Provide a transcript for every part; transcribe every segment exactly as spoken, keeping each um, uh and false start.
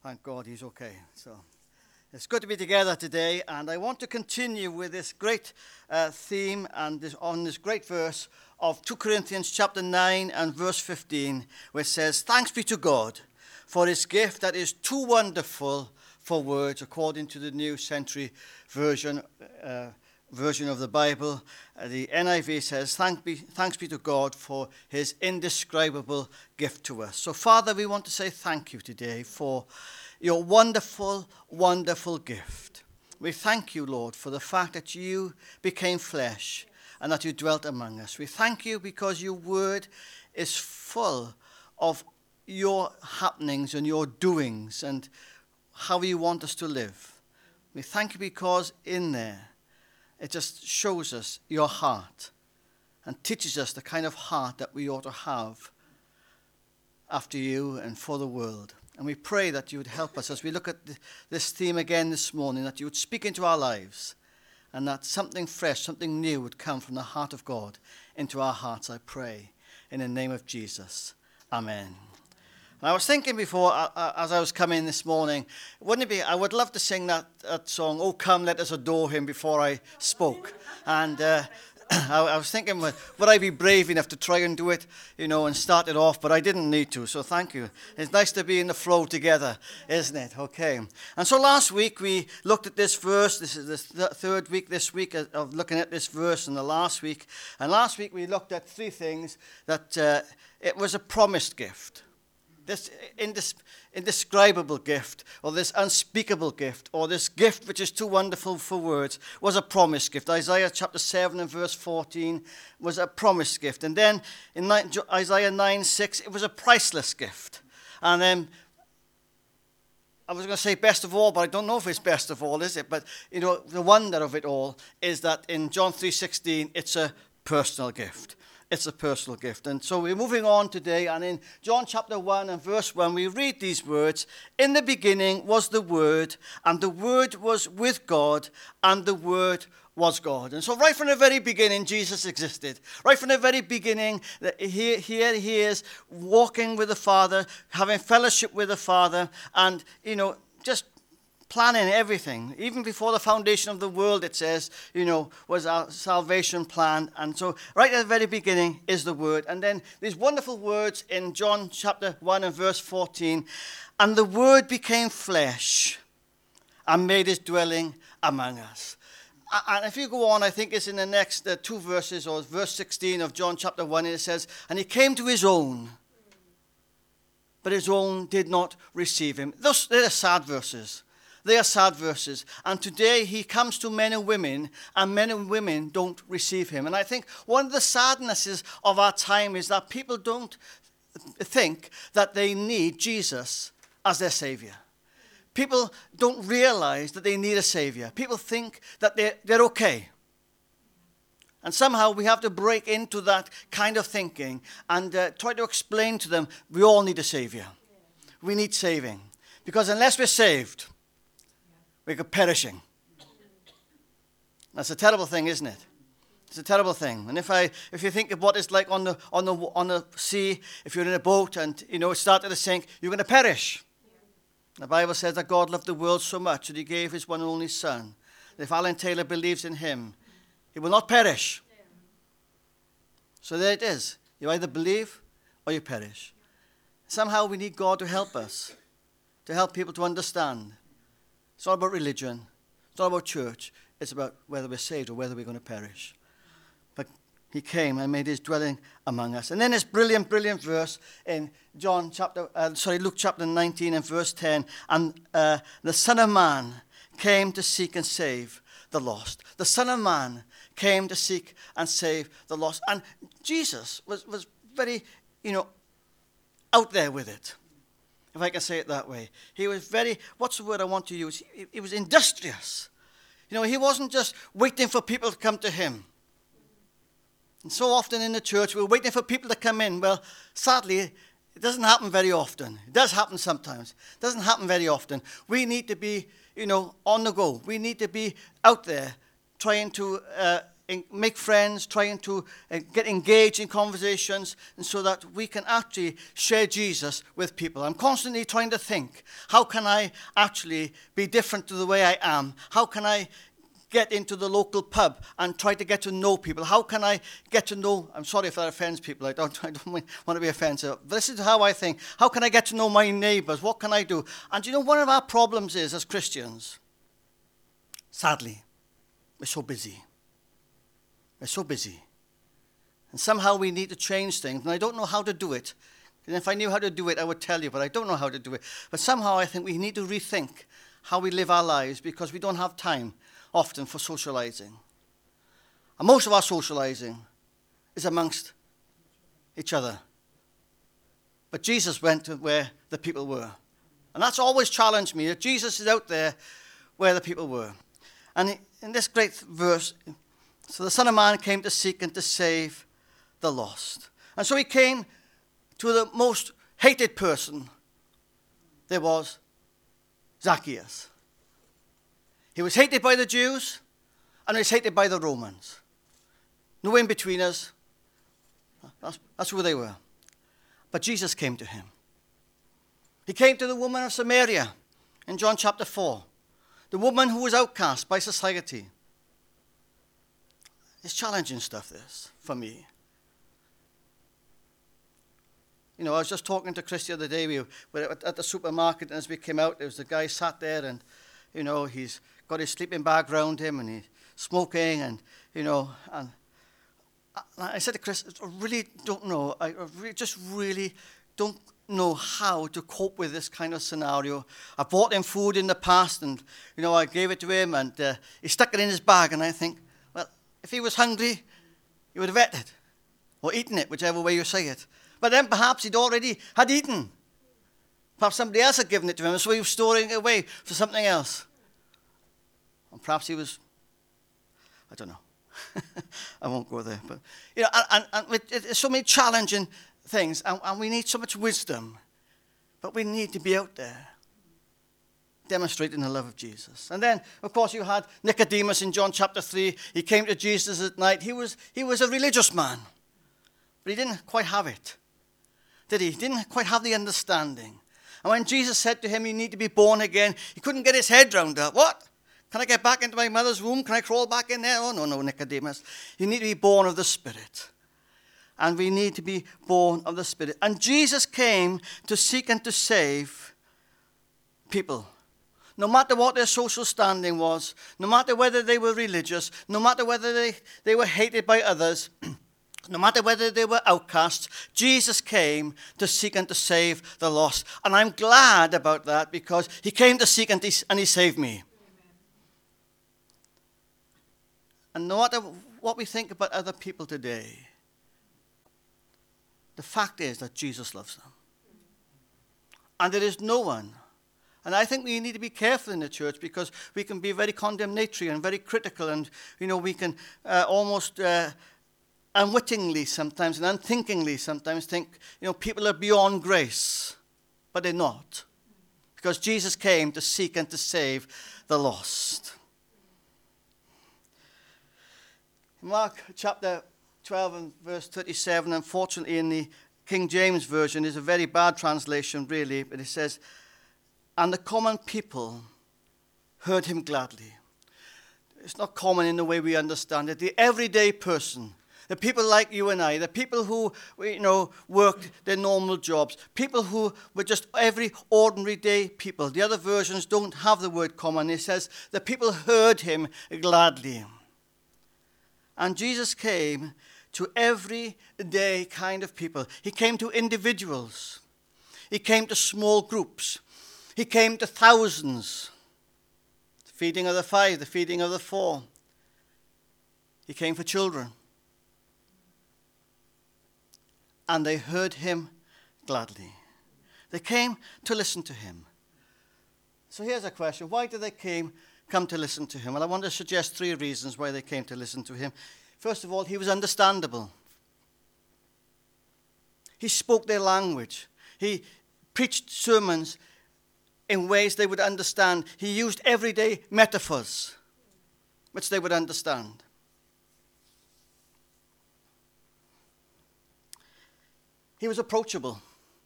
Thank God he's okay. So it's good to be together today, and I want to continue with this great uh, theme and this, on this great verse of Second Corinthians chapter nine and verse fifteen, where it says, "Thanks be to God for his gift that is too wonderful for words," according to the New Century Version uh, version of the Bible. Uh, the N I V says, Thank be, thanks be to God for his indescribable gift to us. So, Father, we want to say thank you today for your wonderful, wonderful gift. We thank you, Lord, for the fact that you became flesh and that you dwelt among us. We thank you because your word is full of your happenings and your doings and how you want us to live. We thank you because in there, it just shows us your heart and teaches us the kind of heart that we ought to have after you and for the world. And we pray that you would help us as we look at this theme again this morning, that you would speak into our lives and that something fresh, something new would come from the heart of God into our hearts, I pray, in the name of Jesus. Amen. And I was thinking before, uh, as I was coming this morning, wouldn't it be, I would love to sing that, that song, "Oh Come, Let Us Adore Him," before I spoke. And uh, I, I was thinking, would, would I be brave enough to try and do it, you know, and start it off, but I didn't need to, so thank you. It's nice to be in the flow together, isn't it? Okay. And so last week we looked at this verse. This is the th- third week this week of looking at this verse, and the last week. And last week we looked at three things, that uh, it was a promised gift. This indis- indescribable gift, or this unspeakable gift, or this gift which is too wonderful for words, was a promised gift. Isaiah chapter seven and verse fourteen was a promised gift. And then in Isaiah nine six, it was a priceless gift. And then, I was going to say best of all, but I don't know if it's best of all, is it? But, you know, the wonder of it all is that in John three sixteen, it's a personal gift. It's a personal gift. And so we're moving on today, and in John chapter one and verse one, we read these words, "In the beginning was the Word, and the Word was with God, and the Word was God." And so right from the very beginning, Jesus existed. Right from the very beginning, here, here he is walking with the Father, having fellowship with the Father, and, you know, just planning everything. Even before the foundation of the world, it says, you know, was our salvation plan. And so right at the very beginning is the Word. And then these wonderful words in John chapter one and verse fourteen. "And the Word became flesh and made his dwelling among us." And if you go on, I think it's in the next uh, two verses, or verse sixteen of John chapter one, it says, "And he came to his own, but his own did not receive him." Those, they're sad verses. They are sad verses. And today he comes to men and women, and men and women don't receive him. And I think one of the sadnesses of our time is that people don't think that they need Jesus as their Savior. People don't realize that they need a Savior. People think that they're, they're okay. And somehow we have to break into that kind of thinking and uh, try to explain to them, we all need a Savior. We need saving. Because unless we're saved, we're perishing. That's a terrible thing, isn't it? It's a terrible thing. And if I, if you think of what it's like on the on the on the sea, if you're in a boat and you know it started to sink, you're going to perish. Yeah. The Bible says that God loved the world so much that He gave His one and only Son. That if Alan Taylor believes in Him, he will not perish. Yeah. So there it is. You either believe or you perish. Somehow we need God to help us, to help people to understand. It's not about religion. It's not about church. It's about whether we're saved or whether we're going to perish. But he came and made his dwelling among us. And then this brilliant, brilliant verse in John chapter, uh, sorry, Luke chapter nineteen and verse ten. "And uh, the Son of Man came to seek and save the lost." The Son of Man came to seek and save the lost. And Jesus was, was very, you know, out there with it, if I can say it that way. He was very, what's the word I want to use? He, he was industrious. You know, he wasn't just waiting for people to come to him. And so often in the church, we're waiting for people to come in. Well, sadly, it doesn't happen very often. It does happen sometimes. It doesn't happen very often. We need to be, you know, on the go. We need to be out there trying to uh, en- make friends, trying to uh, get engaged in conversations, and so that we can actually share Jesus with people. I'm constantly trying to think, how can I actually be different to the way I am? How can I get into the local pub and try to get to know people? How can I get to know, I'm sorry if that offends people, I don't, I don't want to be offensive, but this is how I think. How can I get to know my neighbors? What can I do? And you know, one of our problems is, as Christians, sadly, we're so busy. We're so busy. And somehow we need to change things, and I don't know how to do it. And if I knew how to do it, I would tell you, but I don't know how to do it. But somehow I think we need to rethink how we live our lives, because we don't have time often for socializing. And most of our socializing is amongst each other. But Jesus went to where the people were. And that's always challenged me, that Jesus is out there where the people were. And in this great verse, so the Son of Man came to seek and to save the lost. And so he came to the most hated person there was, Zacchaeus. He was hated by the Jews, and he was hated by the Romans. No in-betweeners. That's, that's who they were. But Jesus came to him. He came to the woman of Samaria in John chapter four. The woman who was outcast by society. It's challenging stuff, this, for me. You know, I was just talking to Chris the other day. We were at the supermarket, and as we came out, there was a guy sat there, and, you know, he's got his sleeping bag around him, and he's smoking, and, you know, and I said to Chris, I really don't know. I really, just really don't know how to cope with this kind of scenario. I bought him food in the past, and, you know, I gave it to him, and uh, he stuck it in his bag, and I think, well, if he was hungry, he would have ate it, or eaten it, whichever way you say it. But then perhaps he'd already had eaten. Perhaps somebody else had given it to him, so he was storing it away for something else. And perhaps he was, I don't know. I won't go there. But, you know, and, and, and there's so many challenging things, and, and we need so much wisdom. But we need to be out there, demonstrating the love of Jesus. And then, of course, you had Nicodemus in John chapter three. He came to Jesus at night. He was, he was a religious man, but he didn't quite have it. Did he? He didn't quite have the understanding. And when Jesus said to him, you need to be born again, he couldn't get his head round that. What? Can I get back into my mother's womb? Can I crawl back in there? Oh, no, no, Nicodemus. You need to be born of the Spirit. And we need to be born of the Spirit. And Jesus came to seek and to save people. No matter what their social standing was, no matter whether they were religious, no matter whether they, they were hated by others, no matter whether they were outcasts, Jesus came to seek and to save the lost. And I'm glad about that, because he came to seek and he, and he saved me. And no matter what we think about other people today, the fact is that Jesus loves them. And there is no one. And I think we need to be careful in the church, because we can be very condemnatory and very critical, and, you know, we can uh, almost uh, unwittingly sometimes and unthinkingly sometimes think, you know, people are beyond grace. But they're not. Because Jesus came to seek and to save the lost. Mark chapter twelve and verse thirty-seven, unfortunately in the King James Version is a very bad translation really, but it says, and the common people heard him gladly. It's not common in the way we understand it. The everyday person, the people like you and I, the people who, you know, worked their normal jobs, people who were just every ordinary day people. The other versions don't have the word common. It says the people heard him gladly. And Jesus came to everyday kind of people. He came to individuals. He came to small groups. He came to thousands. The feeding of the five, the feeding of the four. He came for children. And they heard him gladly. They came to listen to him. So here's a question. Why did they came come to listen to him? Well, I want to suggest three reasons why they came to listen to him. First of all, he was understandable. He spoke their language. He preached sermons in ways they would understand. He used everyday metaphors, which they would understand. He was approachable.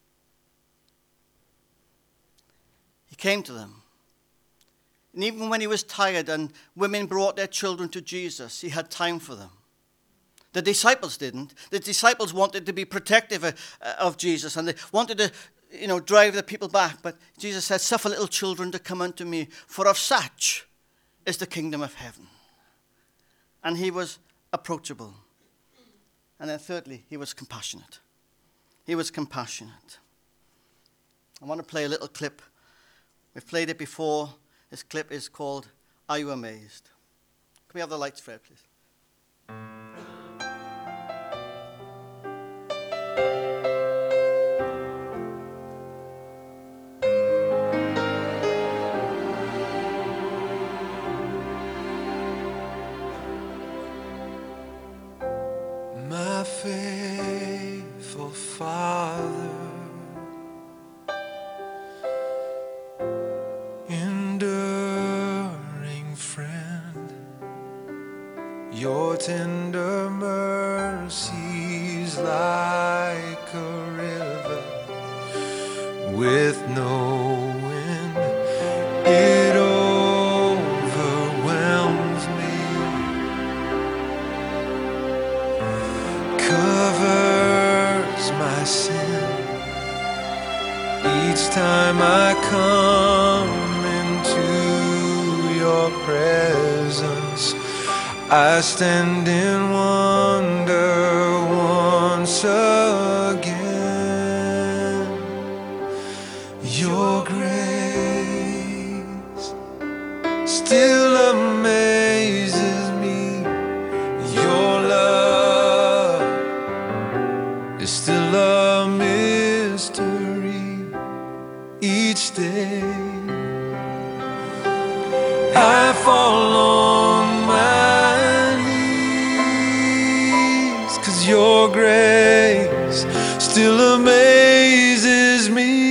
He came to them. And even when he was tired and women brought their children to Jesus, he had time for them. The disciples didn't. The disciples wanted to be protective of, of Jesus, and they wanted to, you know, drive the people back. But Jesus said, suffer little children to come unto me, for of such is the kingdom of heaven. And he was approachable. And then thirdly, he was compassionate. He was compassionate. I want to play a little clip. We've played it before. This clip is called, Are You Amazed? Can we have the lights, Fred, please? My faithful Father, enduring friend, your tender mercies like a river with no end, it overwhelms me, covers my sin each time I come into your presence. I stand in wonder once again. Your grace still amazes me. Your love is still a mystery each day. I fall on my knees, 'cause your grace still amazes me.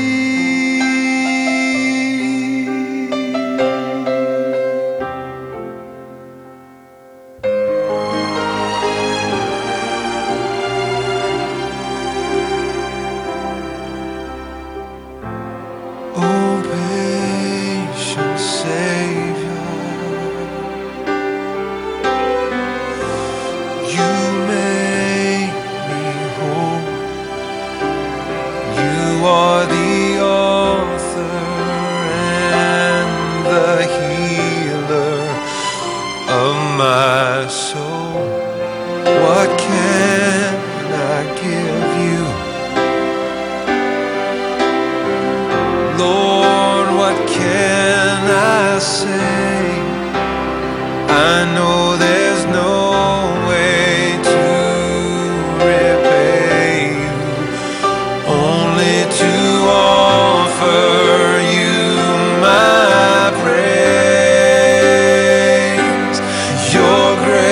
Oh, patient Savior, you make me whole. You are the author and the healer of my soul. What can I give you, Lord? What can I say? I know there's no way to repay you, only to offer you my praise. Your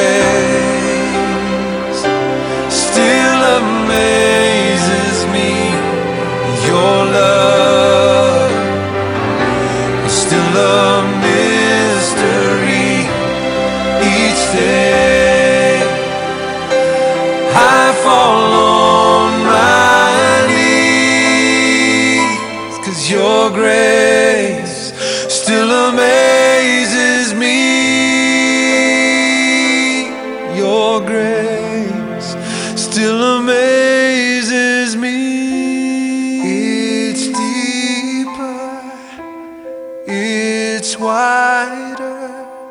grace still amazes me. Your love is still a mystery each day. I fall on my knees, 'cause your grace still amazes me. Your grace still amazes me. It's deeper, it's wider,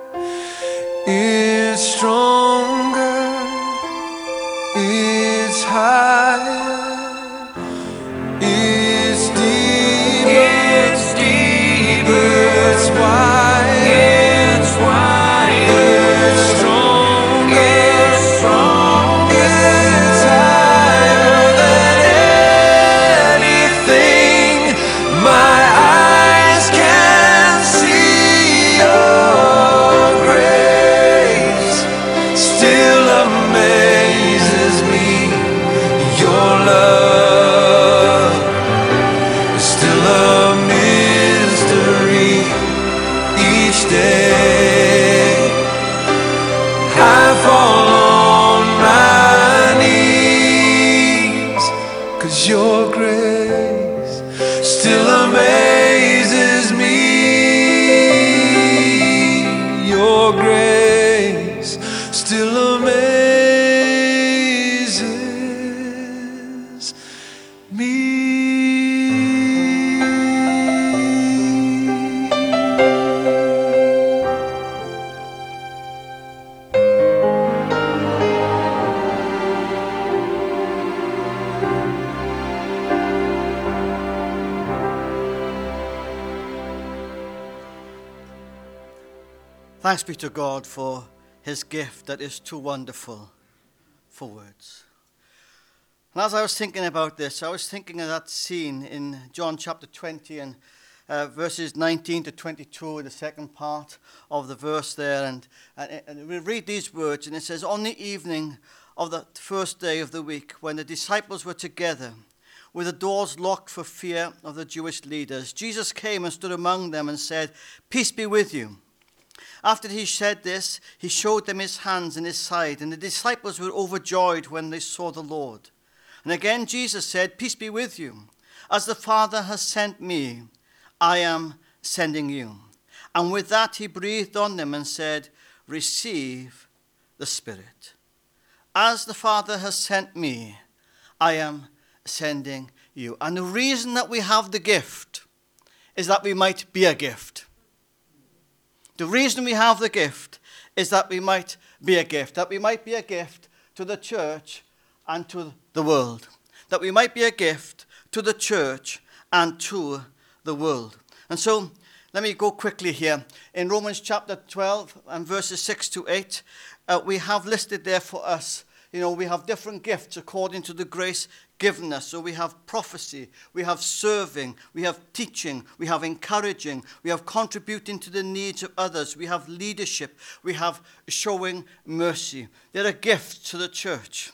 it's stronger, it's higher, it's deeper, it's deeper, it's wider, it's wider, it's stronger, it's stronger, it's higher than anything my eyes can see. Oh, Thanks be to God for his gift that is too wonderful for words. And as I was thinking about this, I was thinking of that scene in John chapter twenty and uh, verses nineteen to twenty-two, the second part of the verse there. And, and, and we read these words, and it says, "On the evening of the first day of the week, when the disciples were together, with the doors locked for fear of the Jewish leaders, Jesus came and stood among them and said, 'Peace be with you.' After he said this, he showed them his hands and his side, and the disciples were overjoyed when they saw the Lord. And again Jesus said, 'Peace be with you. As the Father has sent me, I am sending you.' And with that he breathed on them and said, 'Receive the Spirit. As the Father has sent me, I am sending you.'" And the reason that we have the gift is that we might be a gift. The reason we have the gift is that we might be a gift, that we might be a gift to the church and to the world, that we might be a gift to the church and to the world. And so, let me go quickly here. In Romans chapter twelve and verses six to eight, uh, we have listed there for us, you know, we have different gifts according to the grace given us. So we have prophecy, we have serving, we have teaching, we have encouraging, we have contributing to the needs of others, we have leadership, we have showing mercy. There are gifts to the church.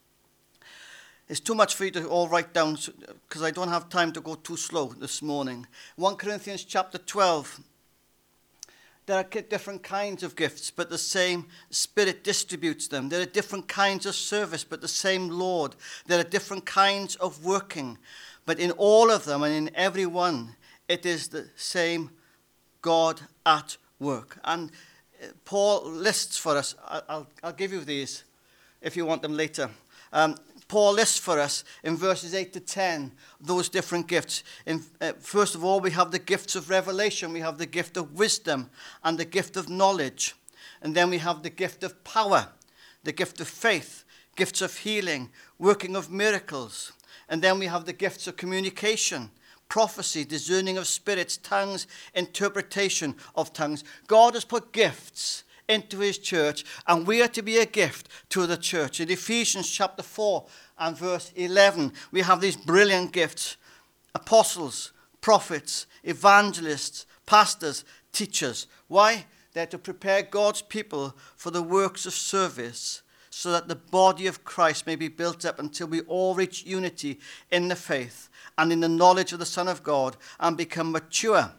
It's too much for you to all write down because I don't have time to go too slow this morning. First Corinthians chapter twelve. There are different kinds of gifts, but the same Spirit distributes them. There are different kinds of service, but the same Lord. There are different kinds of working, but in all of them and in every one, it is the same God at work. And Paul lists for us, I'll, I'll give you these if you want them later. Um, Paul lists for us in verses eight to ten those different gifts. In, uh, first of all, we have the gifts of revelation. We have the gift of wisdom and the gift of knowledge. And then we have the gift of power, the gift of faith, gifts of healing, working of miracles. And then we have the gifts of communication, prophecy, discerning of spirits, tongues, interpretation of tongues. God has put gifts into his church, and we are to be a gift to the church. In Ephesians chapter four and verse eleven, we have these brilliant gifts: apostles, prophets, evangelists, pastors, teachers. Why? They're to prepare God's people for the works of service, so that the body of Christ may be built up until we all reach unity in the faith and in the knowledge of the Son of God and become mature.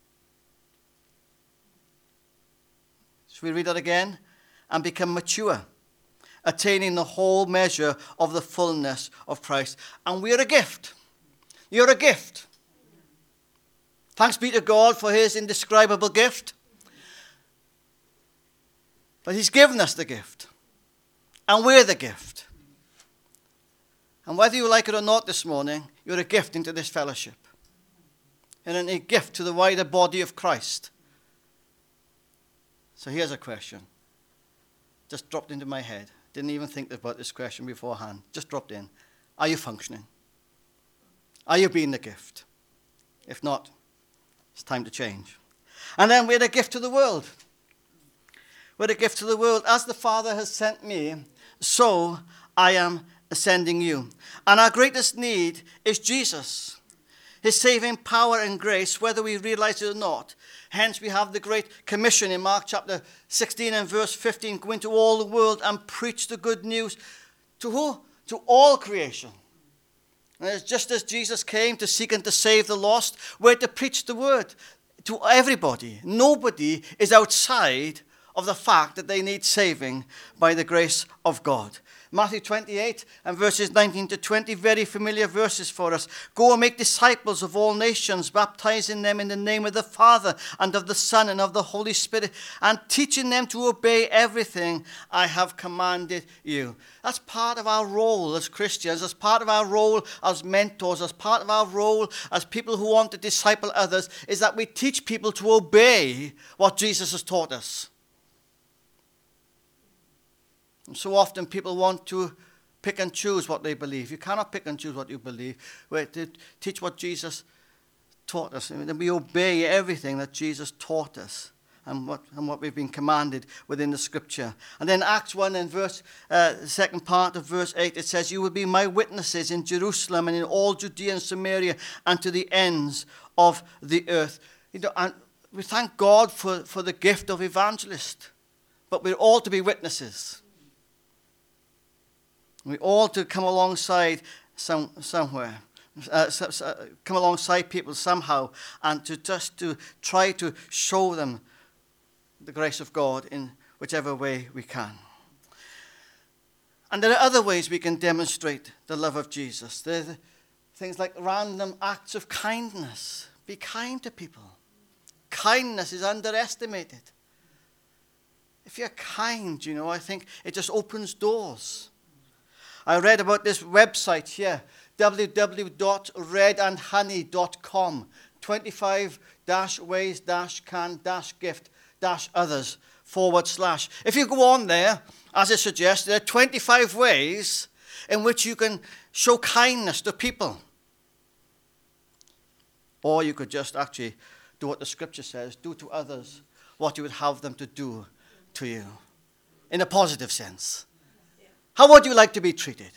We read that again, and become mature, attaining the whole measure of the fullness of Christ. And we are a gift. You're a gift. Thanks be to God for his indescribable gift. But he's given us the gift. And we're the gift. And whether you like it or not this morning, you're a gift into this fellowship. And a gift to the wider body of Christ. So here's a question. Just dropped into my head. Didn't even think about this question beforehand. Just dropped in. Are you functioning? Are you being the gift? If not, it's time to change. And then we're the gift to the world. We're the gift to the world. As the Father has sent me, so I am sending you. And our greatest need is Jesus. His saving power and grace, whether we realize it or not. Hence we have the Great Commission in Mark chapter sixteen and verse fifteen. Go into all the world and preach the good news. To who? To all creation. And it's just as Jesus came to seek and to save the lost, we're to preach the word to everybody. Nobody is outside of the fact that they need saving by the grace of God. Matthew twenty-eight and verses nineteen to twenty, very familiar verses for us. Go and make disciples of all nations, baptizing them in the name of the Father and of the Son and of the Holy Spirit, and teaching them to obey everything I have commanded you. That's part of our role as Christians, as part of our role as mentors, as part of our role as people who want to disciple others, is that we teach people to obey what Jesus has taught us. And so often people want to pick and choose what they believe. You cannot pick and choose what you believe. We're to teach what Jesus taught us. And we obey everything that Jesus taught us. and what, and what we've been commanded within the Scripture. And then Acts one and verse, uh, the second part of verse eight, it says, "You will be my witnesses in Jerusalem and in all Judea and Samaria and to the ends of the earth." You know, and we thank God for, for the gift of evangelist. But we're all to be witnesses. We're all to come alongside some, somewhere. Uh, so, so, come alongside people somehow and to just to try to show them the grace of God in whichever way we can. And there are other ways we can demonstrate the love of Jesus. There are things like random acts of kindness. Be kind to people. Kindness is underestimated. If you're kind, you know, I think it just opens doors. I read about this website here, w w w dot red and honey dot com, twenty-five dash ways dash can dash gift dash others forward slash. If you go on there, as I suggest, there are twenty-five ways in which you can show kindness to people. Or you could just actually do what the Scripture says, do to others what you would have them to do to you, in a positive sense. How would you like to be treated?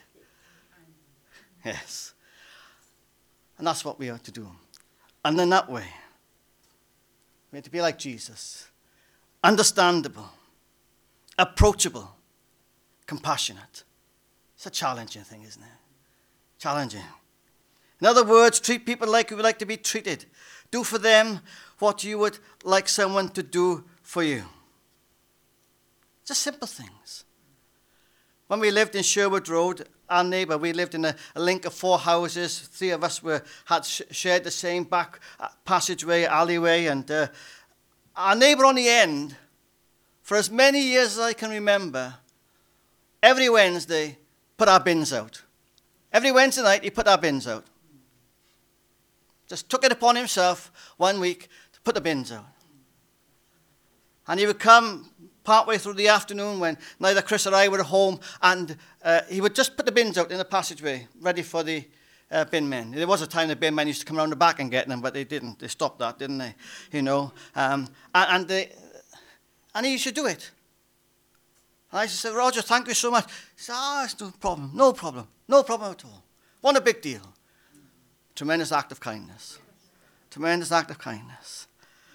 Yes. And that's what we are to do. And in that way, we are to be like Jesus. Understandable, approachable, compassionate. It's a challenging thing, isn't it? Challenging. In other words, treat people like you would like to be treated. Do for them what you would like someone to do for you. Just simple things. When we lived in Sherwood Road, our neighbour, we lived in a, a link of four houses. Three of us were had sh- shared the same back passageway, alleyway, and uh, our neighbour on the end, for as many years as I can remember, every Wednesday put our bins out. Every Wednesday night he put our bins out. Just took it upon himself one week to put the bins out. And he would come partway through the afternoon when neither Chris or I were at home, and uh, he would just put the bins out in the passageway, ready for the uh, bin men. There was a time the bin men used to come around the back and get them, but they didn't. They stopped that, didn't they? You know, um, and and, they, and he used to do it. And I used to say, "Roger, thank you so much." He said, "Ah, it's no problem, no problem, no problem at all. What a big deal." Tremendous act of kindness. Tremendous act of kindness.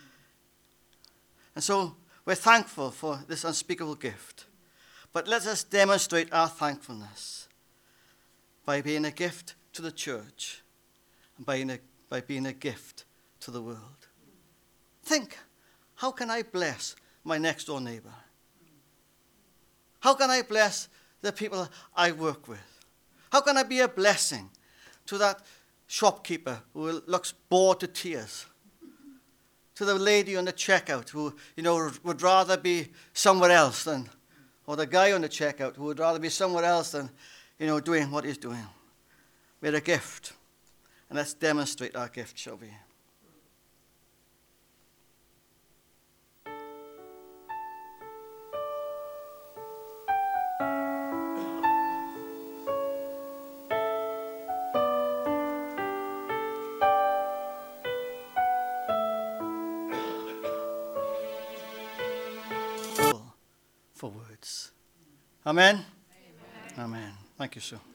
And so we're thankful for this unspeakable gift. But let us demonstrate our thankfulness by being a gift to the church and by being a, by being a gift to the world. Think, how can I bless my next door neighbor? How can I bless the people I work with? How can I be a blessing to that shopkeeper who looks bored to tears? To the lady on the checkout who, you know, would rather be somewhere else than, or the guy on the checkout who would rather be somewhere else than, you know, doing what he's doing. We're a gift. And let's demonstrate our gift, shall we? For words. Amen? Amen. Amen. Thank you, sir.